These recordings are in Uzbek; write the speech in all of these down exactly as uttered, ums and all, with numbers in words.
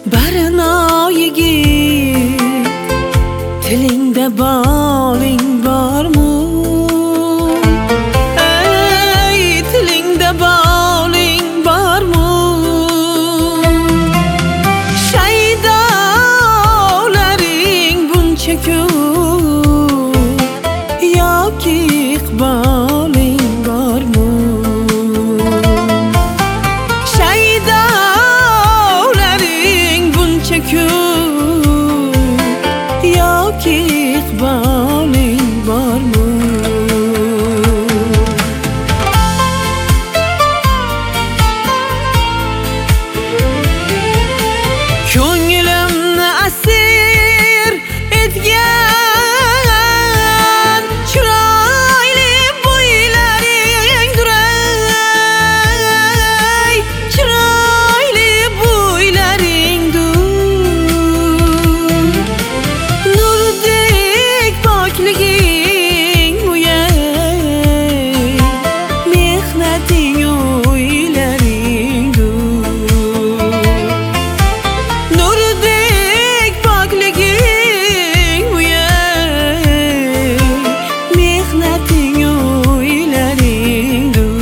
Barno yigit, tilingda boling bormi? Ey, tilingda boling bormi? Shaydolaring buncha ko'p yoki iqboling bormi? Shaydolaring buncha ko'p yoki iqboling bormi? Ko'nglimni asir etgan chiroyli bo'ylaringdir, ey, chiroyli bo'ylaringdir. Nurdek pokliging uyay, mehnating o'ylaringdir. Nurdek pokliging uyay, mehnating o'ylaringdir.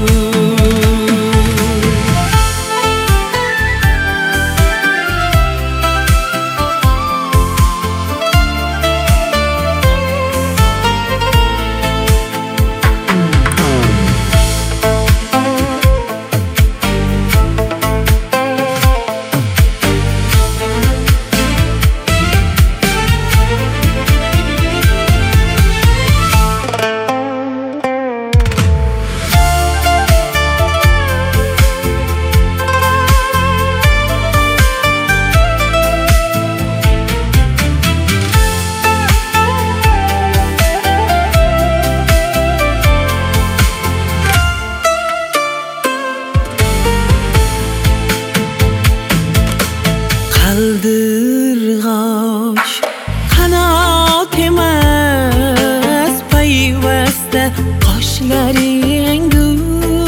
Qaldirg'och qanot emas, payvasta qoshlaringdir,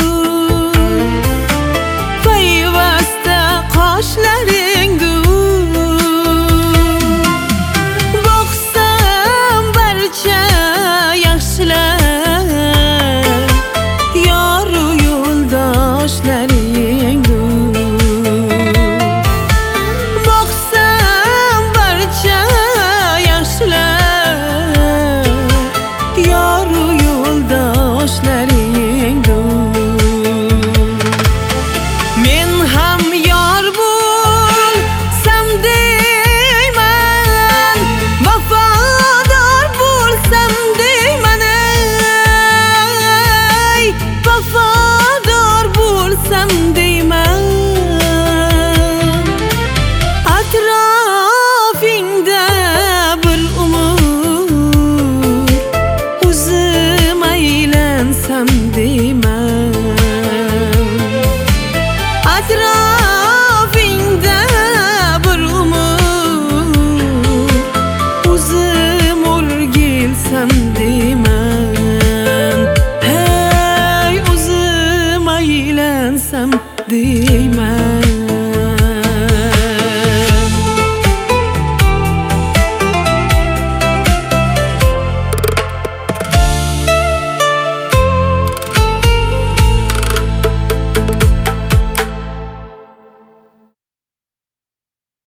payvasta qoshlaringdir. Boqsam barcha yaxshilar yoru yo'ldoshlaringdir. Men ham yor bo'lsam deyman, vafodor bo'lsam deyman, ey, vafodor bo'lsam deyman. Atrofingda bir umr o'zim aylansam deyman. Atrofingda bir umr o'zim o'rgilsam deyman. Hey, o'zim aylansam deyman.